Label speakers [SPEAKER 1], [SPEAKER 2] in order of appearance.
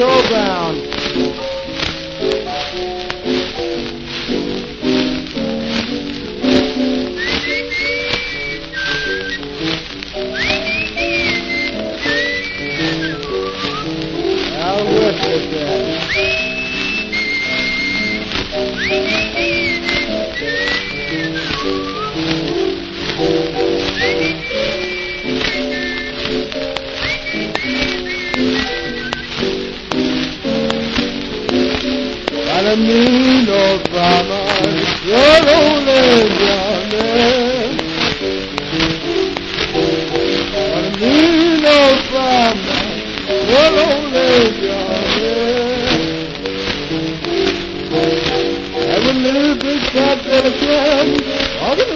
[SPEAKER 1] bound. I'll worship that. By the moon of promise, you're only yonder. By the moon of promise, you're only yonder. Have a little bit of dedication, all the